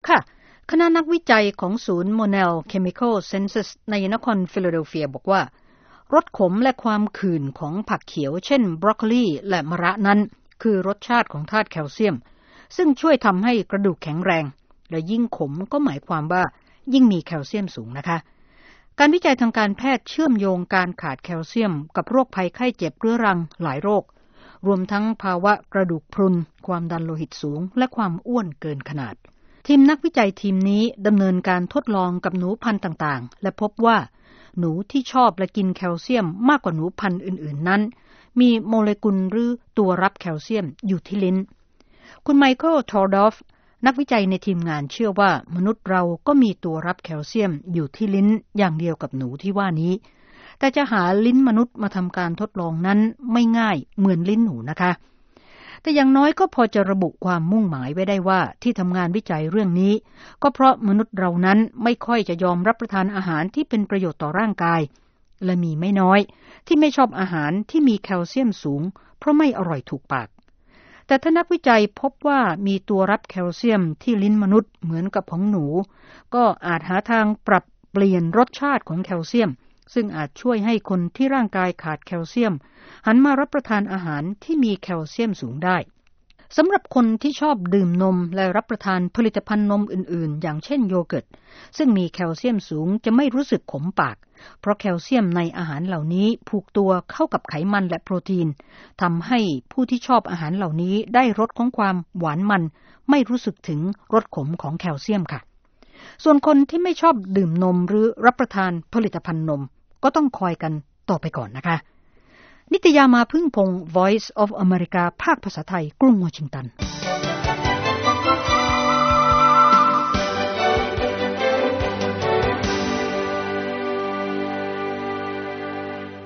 ค่ะคณะนักวิจัยของศูนย์ Monell Chemical Sciences ในนครฟิลาเดลเฟียบอกว่ารสขมและความขื่นของผักเขียวเช่นบรอกโคลีและมะระนั้นคือรสชาติของธาตุแคลเซียมซึ่งช่วยทำให้กระดูกแข็งแรงและยิ่งขมก็หมายความว่ายิ่งมีแคลเซียมสูงนะคะการวิจัยทางการแพทย์เชื่อมโยงการขาดแคลเซียมกับโรคภัยไข้เจ็บเรื้อรังหลายโรครวมทั้งภาวะกระดูกพรุนความดันโลหิตสูงและความอ้วนเกินขนาดทีมนักวิจัยทีมนี้ดำเนินการทดลองกับหนูพันธุ์ต่างๆและพบว่าหนูที่ชอบและกินแคลเซียมมากกว่าหนูพันธุ์อื่นๆนั้นมีโมเลกุลหรือตัวรับแคลเซียมอยู่ที่ลิ้นคุณไมเคิลทอร์ดอฟนักวิจัยในทีมงานเชื่อว่ามนุษย์เราก็มีตัวรับแคลเซียมอยู่ที่ลิ้นอย่างเดียวกับหนูที่ว่านี้แต่จะหาลิ้นมนุษย์มาทำการทดลองนั้นไม่ง่ายเหมือนลิ้นหนูนะคะแต่อย่างน้อยก็พอจะระบุความมุ่งหมายไว้ได้ว่าที่ทำงานวิจัยเรื่องนี้ก็เพราะมนุษย์เรานั้นไม่ค่อยจะยอมรับประทานอาหารที่เป็นประโยชน์ต่อร่างกายและมีไม่น้อยที่ไม่ชอบอาหารที่มีแคลเซียมสูงเพราะไม่อร่อยถูกปากแต่ถ้านักวิจัยพบว่ามีตัวรับแคลเซียมที่ลิ้นมนุษย์เหมือนกับของหนูก็อาจหาทางปรับเปลี่ยนรสชาติของแคลเซียมซึ่งอาจช่วยให้คนที่ร่างกายขาดแคลเซียมหันมารับประทานอาหารที่มีแคลเซียมสูงได้สำหรับคนที่ชอบดื่มนมและรับประทานผลิตภัณฑ์นมอื่นๆอย่างเช่นโยเกิร์ตซึ่งมีแคลเซียมสูงจะไม่รู้สึกขมปากเพราะแคลเซียมในอาหารเหล่านี้ผูกตัวเข้ากับไขมันและโปรตีนทำให้ผู้ที่ชอบอาหารเหล่านี้ได้รสของความหวานมันไม่รู้สึกถึงรสขมของแคลเซียมค่ะส่วนคนที่ไม่ชอบดื่มนมหรือรับประทานผลิตภัณฑ์นมก็ต้องคอยกันต่อไปก่อนนะคะนิตยามาพึ่งพงศ์ Voice of America ภาคภาษาไทยกรุงวอชิงตัน